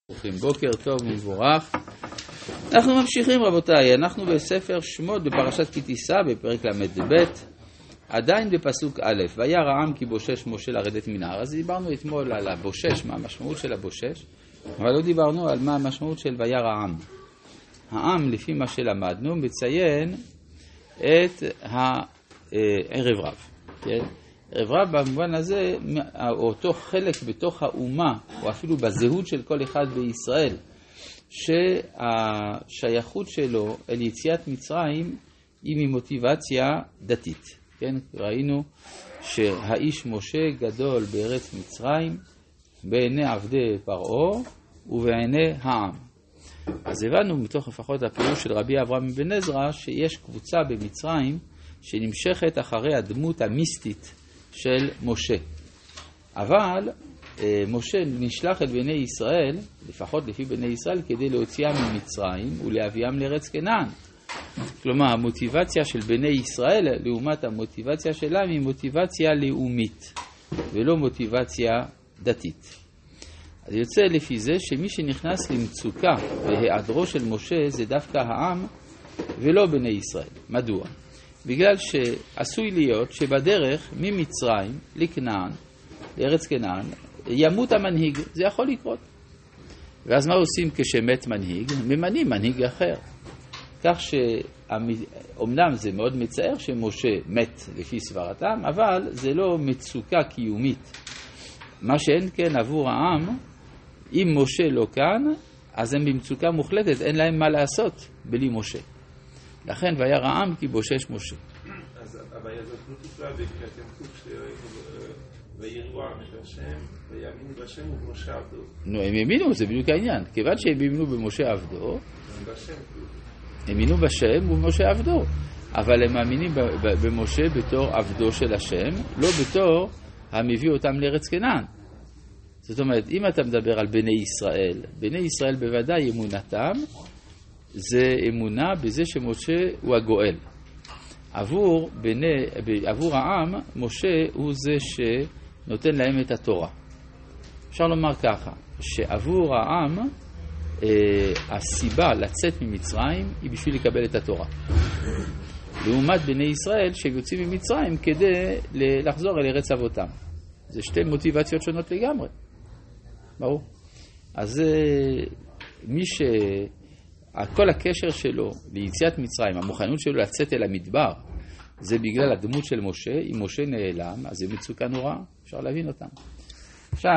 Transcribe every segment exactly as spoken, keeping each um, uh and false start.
בוקר טוב ומבורך. אנחנו ממשיכים רבותיי, אנחנו בספר שמות בפרשת כי תישא בפרק למד ב', עדיין בפסוק א', וירא העם כי בושש משה לרדת מן ההר. אז דיברנו אתמול על הבושש, מה המשמעות של הבושש, אבל לא דיברנו על מה המשמעות של וירא העם. העם לפי מה שלמדנו מציין את הערב רב, כן? ערב רב במובן הזה, אותו חלק בתוך האומה, או אפילו בזהות של כל אחד בישראל, שהשייכות שלו אל יציאת מצרים היא ממוטיבציה דתית. כן? ראינו שהאיש משה גדול בארץ מצרים, בעיני עבדי פרעה ובעיני העם. אז הבנו מתוך לפחות הפירוש של רבי אברהם בן עזרא, שיש קבוצה במצרים שנמשכת אחרי הדמות המיסטית של משה. אבל משה נשלח אל בני ישראל, לפחות לפי בני ישראל, כדי להוציאם ממצרים ולהביאם לארץ כנען. כלומר, המוטיבציה של בני ישראל לעומת המוטיבציה שלהם היא מוטיבציה לאומית, ולא מוטיבציה דתית. אז יוצא לפי זה שמי שנכנס למצוקה בהיעדרו של משה זה דווקא העם ולא בני ישראל. מדוע? בגלל שעשוי להיות שבדרך ממצרים לכנען, לארץ כנען, ימות המנהיג. זה יכול לקרות. ואז מה עושים כשמת מנהיג? ממנים מנהיג אחר. כך שאומנם זה מאוד מצער שמשה מת לפי סברתם, אבל זה לא מצוקה קיומית. מה שאין כן עבור העם, אם משה לא כאן, אז הם במצוקה מוחלטת, אין להם מה לעשות בלי משה. לכן וירא העם כי בושש משה. אז הבעיה הזאת לא תקרה בכתוב ויראו העם את השם ויאמינו בשם ובמשה עבדו. נו, הם האמינו, זה בדיוק העניין. כיוון שהם האמינו במשה עבדו, הם האמינו בשם ובמשה עבדו. אבל הם מאמינים במשה בתור עבדו של השם, לא בתור המביא אותם לארץ כנען. זאת אומרת, אם אתה מדבר על בני ישראל, בני ישראל בוודאי אמונתם, זה אמונה בזה שמשה הוא הגואל. עבור, בני, עבור העם, משה הוא זה שנותן להם את התורה. אפשר לומר ככה, שעבור העם, אה, הסיבה לצאת ממצרים היא בשביל לקבל את התורה. לעומת בני ישראל שיוצאים ממצרים כדי לחזור אל ארץ אבותם. זה שתי מוטיבציות שונות לגמרי. ברור? אז מי ש... כל הקשר שלו ליציאת מצרים, המוכנות שלו לצאת אל המדבר, זה בגלל הדמות של משה. אם משה נעלם, אז זה מצוקה נורא, אפשר להבין אותם. עכשיו,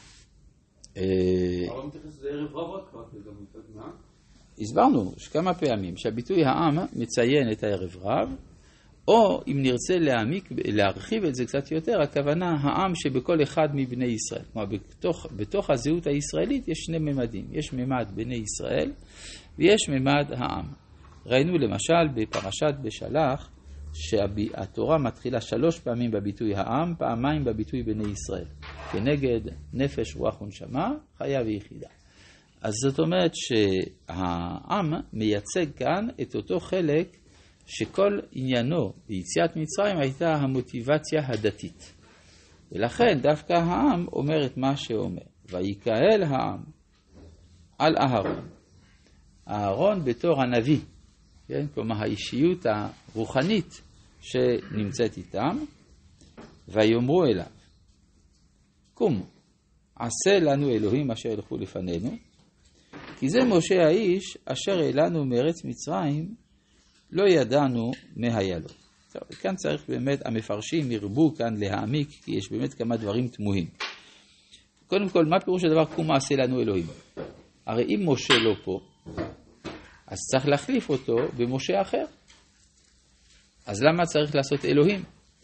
אבל מתייחס לזה ערב רב כבר, מה? הסברנו כמה פעמים שהביטוי העם מציין את הערב רב, או אם נרצה להעמיק, להרחיב את זה קצת יותר, הכוונה העם שבכל אחד מבני ישראל. כלומר, בתוך, בתוך הזהות הישראלית יש שני ממדים. יש ממד בני ישראל ויש ממד העם. ראינו למשל בפרשת בשלח שהתורה מתחילה שלוש פעמים בביטוי העם, פעמיים בביטוי בני ישראל. כנגד נפש, רוח ונשמה, חיה ויחידה. אז זאת אומרת שהעם מייצג כאן את אותו חלק שכל עניינו ביציאת מצרים הייתה המוטיבציה הדתית. ולכן דווקא העם אומר את מה שאומר. ויקהל העם על אהרון. אהרון בתור הנביא, כן? כלומר האישיות הרוחנית שנמצאת איתם, ויאמרו אליו, קום, עשה לנו אלוהים אשר ילכו לפנינו, כי זה משה האיש אשר אלינו מארץ מצרים, לא ידענו מה היה לו. טוב, כאן צריך באמת, המפרשים ירבו כאן להעמיק, כי יש באמת כמה דברים תמוהים. קודם כל, מה פירוש הדבר קום עשה לנו אלוהים? הרי אם משה לא פה, אז צריך להחליף אותו במשה אחר. אז למה צריך לעשות אלוהים?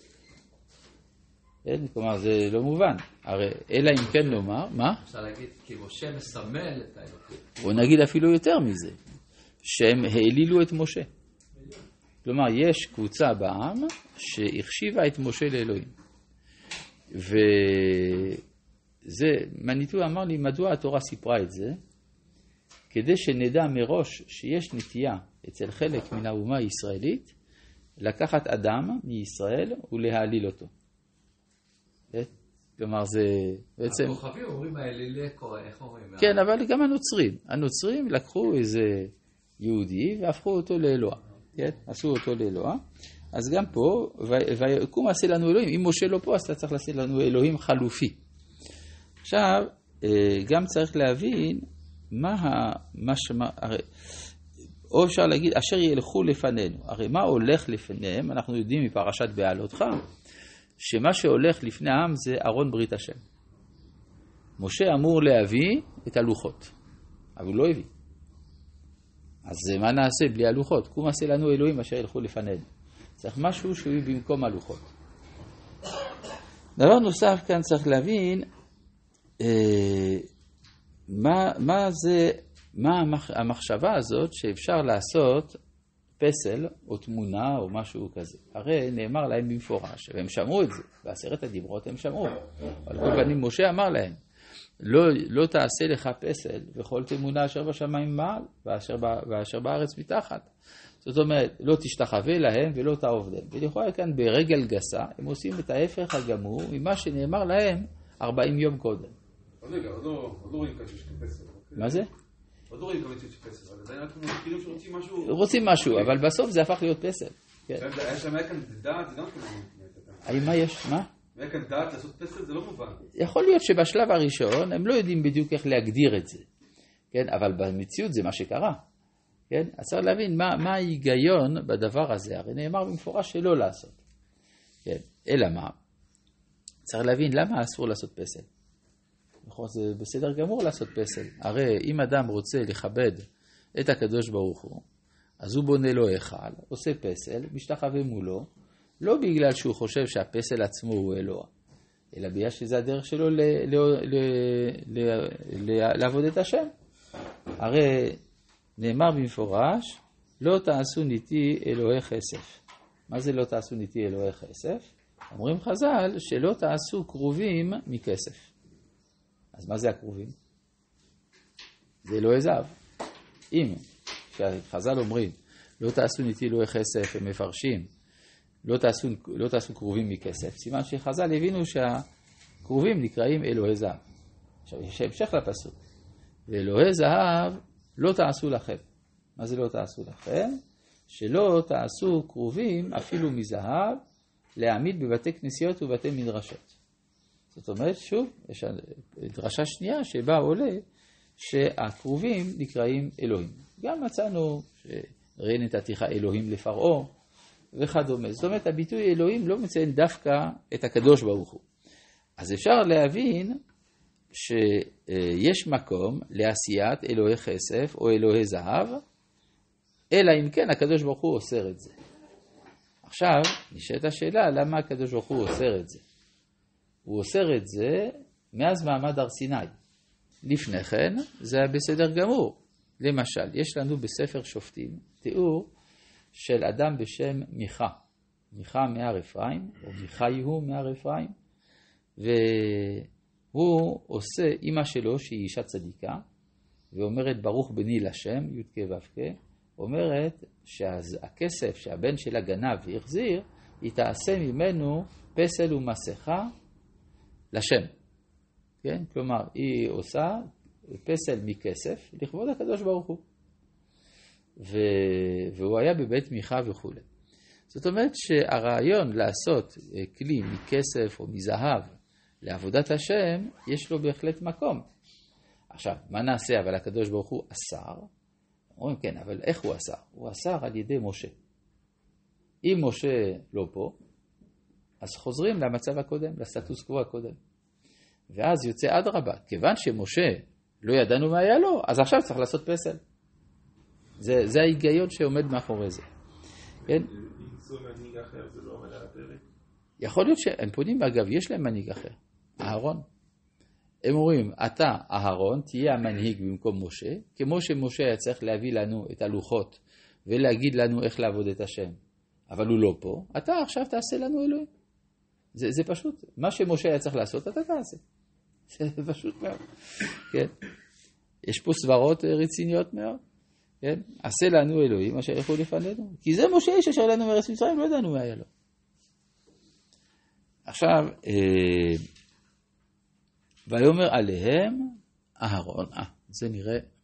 אין, כלומר, זה לא מובן. הרי אלא אם כן לומר, מה? אפשר להגיד, כי משה מסמל את האלוהים. או נגיד אפילו יותר מזה, שהם העלילו את משה. כלומר, יש קבוצה בעם שהחשיבה את משה לאלוהים. וזה, מניטו אמר לי, מדוע התורה סיפרה את זה? כדי שנדע מראש שיש נטייה אצל חלק מן האומה הישראלית, לקחת אדם מישראל ולהעליל אותו. כלומר זה בעצם... הכוכבים אומרים האלילי קורא, איך אומרים? כן, אבל גם הנוצרים. הנוצרים לקחו איזה יהודי והפכו אותו לאלוה. כן? עשו אותו לאלוה. אז גם פה, ויקום עשה לנו אלוהים. אם משה לא פה, אז אתה צריך לעשה לנו אלוהים חלופי. עכשיו, גם צריך להבין מה המשמע... או אפשר להגיד, אשר ילכו לפנינו. הרי מה הולך לפניהם? אנחנו יודעים מפרשת בעלותך, שמה שהולך לפני העם זה ארון ברית השם. משה אמור להביא את הלוחות, אבל הוא לא הביא. אז מה נעשה בלי הלוחות? קום עשה לנו אלוהים אשר ילכו לפנינו. צריך משהו שהוא במקום הלוחות. דבר נוסף כאן צריך להבין, אה, מה, מה זה, מה המחשבה הזאת שאפשר לעשות פסל או תמונה או משהו כזה. הרי נאמר להם במפורש, והם שמעו את זה, בעשרת הדיברות הם שמעו. על כל פנים משה אמר להם, לא, לא תעשה לך פסל וכל תמונה אשר בשמיים מעל ואשר, ואשר בארץ מתחת. זאת אומרת, לא תשתחווה להם ולא תעובדם. ולכאורה כאן ברגל גסה, הם עושים את ההפך הגמור ממה שנאמר להם ארבעים יום קודם. רגע, עוד לא רואים כאן שיש פסל. מה זה? עוד לא רואים כאן שיש פסל, אבל עדיין אנחנו מכירים שרוצים משהו... רוצים משהו, אבל בסוף זה הפך להיות פסל. היה שם היה כאן דעת, זה גם כן... האם מה יש? מה? היה כאן דעת לעשות פסל, זה לא מובן. יכול להיות שבשלב הראשון הם לא יודעים בדיוק איך להגדיר את זה. כן? אבל במציאות זה מה שקרה. כן? אז צריך להבין מה, מה ההיגיון בדבר הזה. הרי נאמר במפורש שלא לעשות. כן? אלא מה? צריך להבין למה אסור לעשות פסל. נכון, זה בסדר גמור לעשות פסל. הרי אם אדם רוצה לכבד את הקדוש ברוך הוא, אז הוא בונה לו היכל, עושה פסל, משתחווה מולו, לא בגלל שהוא חושב שהפסל עצמו הוא אלוה, אלא בגלל שזה הדרך שלו ל- ל- ל- ל- ל- לעבוד את השם. הרי נאמר במפורש, לא תעשו ניתי אלוהי כסף. מה זה לא תעשו ניתי אלוהי כסף? אומרים חז"ל שלא תעשו קרובים מכסף. אז מה זה הקרובים? זה אלוהי זהב. אם כשחז"ל אומרים לא תעשו ניתי אלוהי כסף, הם מפרשים לא תעשו, לא תעשו קרובים מכסף, סימן שחז"ל הבינו שהקרובים נקראים אלוהי זהב. עכשיו יש המשך לפסוק, ואלוהי זהב לא תעשו לכם. מה זה לא תעשו לכם? שלא תעשו קרובים אפילו מזהב להעמיד בבתי כנסיות ובתי מדרשות. זאת אומרת, שוב, יש דרשה שנייה שבה עולה שהקרובים נקראים אלוהים. גם מצאנו שראה נתתיך אלוהים לפרעה וכדומה. זאת אומרת, הביטוי אלוהים לא מציין דווקא את הקדוש ברוך הוא. אז אפשר להבין שיש מקום לעשיית אלוהי כסף או אלוהי זהב, אלא אם כן הקדוש ברוך הוא אוסר את זה. עכשיו, נשאלת השאלה, למה הקדוש ברוך הוא אוסר את זה? הוא אוסר את זה מאז מעמד הר סיני. לפני כן, זה היה בסדר גמור. למשל, יש לנו בספר שופטים תיאור של אדם בשם מיכה. מיכה מהר אפרים, או מיכאי הוא מהר אפרים, והוא עושה, אמא שלו שהיא אישה צדיקה, ואומרת ברוך בני לשם, י' כ' ו' כ', אומרת שהכסף שהבן שלה גנב והחזיר, היא תעשה ממנו פסל ומסכה לשם. כן? כלומר, היא עושה פסל מכסף לכבוד הקדוש ברוך הוא. ו... והוא היה בבית מיכה וכו'. זאת אומרת שהרעיון לעשות כלי מכסף או מזהב לעבודת השם, יש לו בהחלט מקום. עכשיו, מה נעשה? אבל הקדוש ברוך הוא אסר. אומרים, כן, אבל איך הוא אסר? הוא אסר על ידי משה. אם משה לא פה, אז חוזרים למצב הקודם, לסטטוס קוו הקודם. ואז יוצא עד רבה. כיוון שמשה לא ידענו מה היה לו, אז עכשיו צריך לעשות פסל. זה, זה ההיגיון שעומד מאחורי זה. כן? למצוא מנהיג אחר, זה לא עומד על הפרק. יכול להיות שהם פונים, אגב, יש להם מנהיג אחר. אהרון. הם אומרים, אתה, אהרון, תהיה המנהיג במקום משה, כמו שמשה היה צריך להביא לנו את הלוחות, ולהגיד לנו איך לעבוד את השם. אבל הוא לא פה, אתה עכשיו תעשה לנו אלוהים. זה, זה פשוט. מה שמשה היה צריך לעשות, אתה תעשה. זה פשוט מאוד. כן? יש פה סברות רציניות מאוד. כן? עשה לנו אלוהים אשר ילכו לפנינו. כי זה משה אשר לנו מארץ מצרים, לא ידענו מה היה לו. עכשיו, אה, ויאמר עליהם אהרון, אה, זה נראה